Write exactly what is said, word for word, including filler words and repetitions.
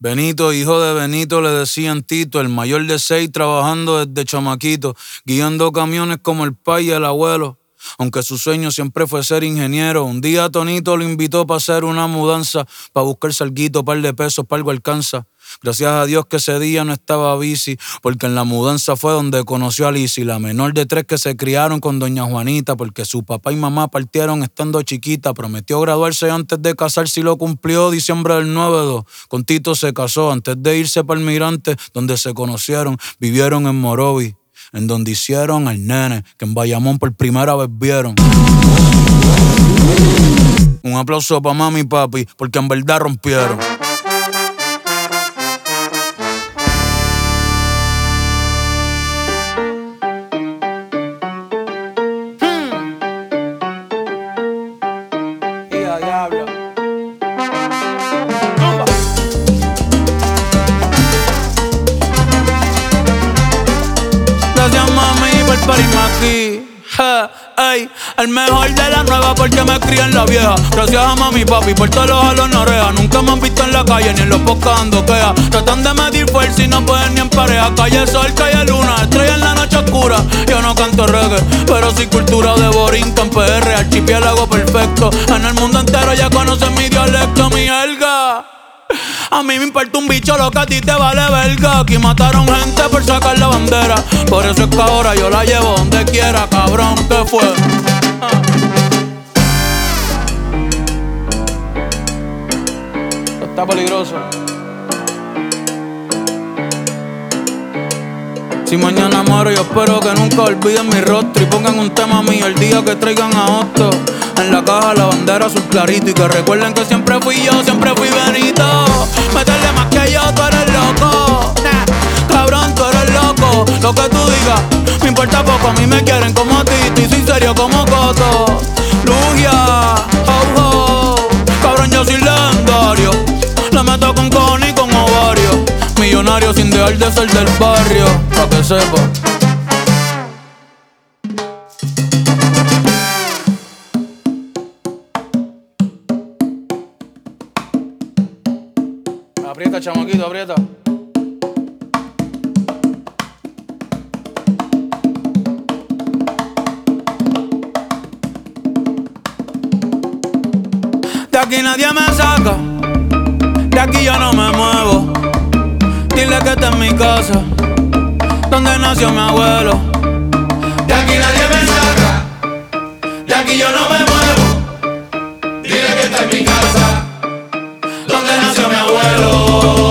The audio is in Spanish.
Benito, hijo de Benito, le decían Tito, el mayor de seis, trabajando desde chamaquito, guiando camiones como el pai y el abuelo. Aunque su sueño siempre fue ser ingeniero, un día Tonito lo invitó para hacer una mudanza, para buscar salguito, par de pesos, para algo alcanza. Gracias a Dios que ese día no estaba bici, porque en la mudanza fue donde conoció a Lizzy, la menor de tres que se criaron con doña Juanita, porque su papá y mamá partieron estando chiquita. Prometió graduarse antes de casarse y lo cumplió diciembre del nueve dos. Con Tito se casó antes de irse para el Mirante, donde se conocieron, vivieron en Morovi, en donde hicieron al nene, que en Bayamón por primera vez vieron. Un aplauso pa' mami y papi, porque en verdad rompieron. Aquí, ja, ey, el mejor de la nueva porque me crié en la vieja. Gracias a mami y papi por todos los jalos no oreja. Nunca me han visto en la calle ni en los podcasts ando queja. Tratan de medir fuerza y no pueden ni en pareja. Calle sol, calle luna, estrella en la noche oscura. Yo no canto reggae, pero sí cultura de Borinquen, P R, archipiélago perfecto. En el mundo entero ya conocen mi dialecto, mi jerga. A mí me importa un bicho lo que a ti te vale verga. Aquí mataron gente por sacar la bandera. Por eso es que ahora yo la llevo donde quiera, cabrón, ¿qué fue? Ah. Esto está peligroso. Si mañana muero yo espero que nunca olviden mi rostro y pongan un tema mío el día que traigan a Otto. En la caja la bandera azul clarito y que recuerden que siempre fui yo, siempre fui Benito. Meterle más que yo, tú eres loco. Nah, cabrón, tú eres loco. Lo que tú digas, me importa poco, a mí me quieren como a ti. Y soy serio como Coto. Lugia, ho, ho. Cabrón, yo soy legendario. Le meto con cojones y con ovario. Millonario sin dejar de ser del barrio, pa' que sepa. Aprieta, chamaquito, aprieta. De aquí nadie me saca, de aquí yo no me muevo. Dile que esta es mi casa, donde nació mi abuelo. De aquí nadie me saca, de aquí yo no me muevo. Dile que esta es mi casa, donde nació mi abuelo.